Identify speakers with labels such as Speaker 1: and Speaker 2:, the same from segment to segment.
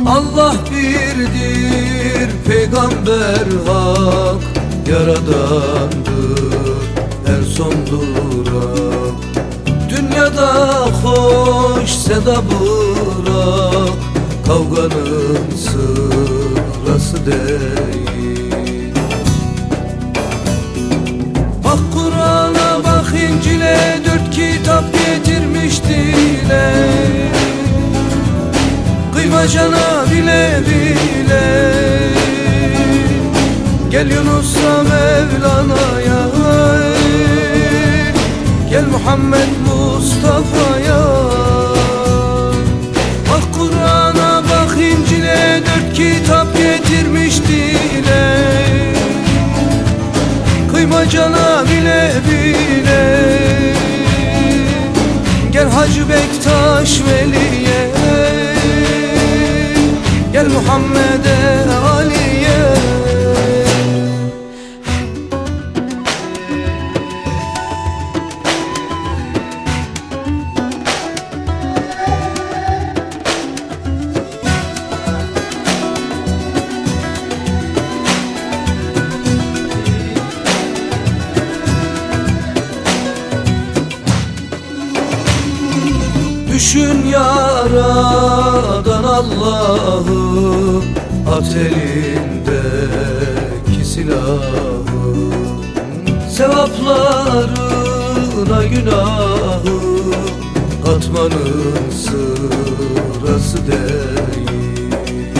Speaker 1: Allah birdir, peygamber hak, yaradandır her son durak. Dünyada hoş seda bırak, kavganın sırası değil. Bak Kur'an'a, bak İncil'e, 4 kitap getirmiş dile. Kıyma cana bile bile, gel Yunus'a Mevlana'ya, gel Muhammed Mustafa'ya. Bak Kur'an'a, bak İncil'e, 4 kitap getirmiş dile. Kıyma cana bile bile, gel Hacı Bektaş Veli'ye, gel Muhammed'e Ali'ye. Düşün yaradan Allah'ı, at elindeki silahı. Sevaplarına günahı katmanın sırası değil.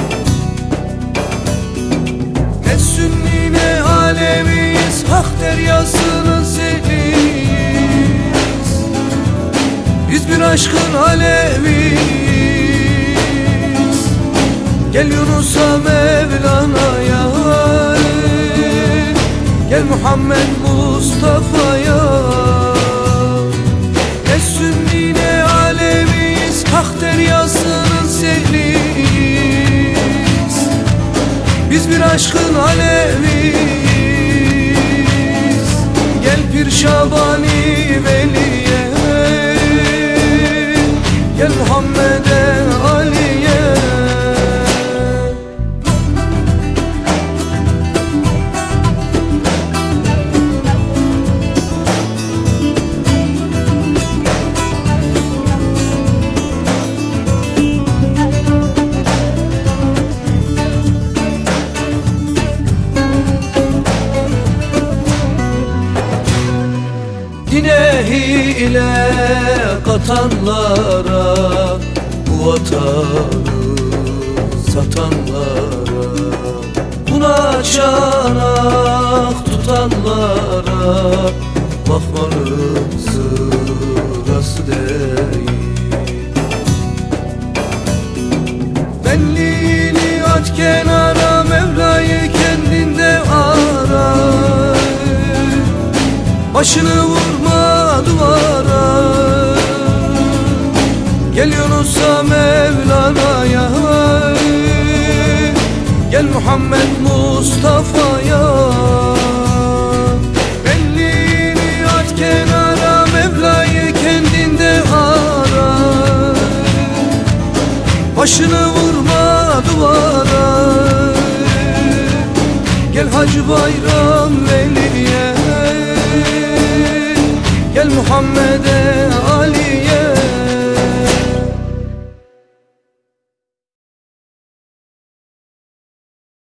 Speaker 1: Ne Sünni ne Aleviyiz, hak deryasının seliyiz. Biz bir aşkın aleviyiz. Gel Yunus'a Mevlana'ya, gel Muhammed Mustafa'ya. Ne Sünni ne Aleviyiz, hak deryasının sehliyiz. Biz bir aşkın aleviyiz. Gel Pir Şabani Veli'ye, gel Muhammed'e Ali'ye. Dine hile katanlara, bu vatanı satanlara, buna çanak tutanlara bakmanın sırası değil. Benliğini at kenara, Mevla'yı kendinde ara. Başını vurma duvara, gel Yunus'a Mevlana'ya, gel Muhammed Mustafa'ya. Benliğini at kenara, Mevla'yı kendinde ara. Başını vurma duvara, gel Hacı Bayram Veli'ye, gel Muhammed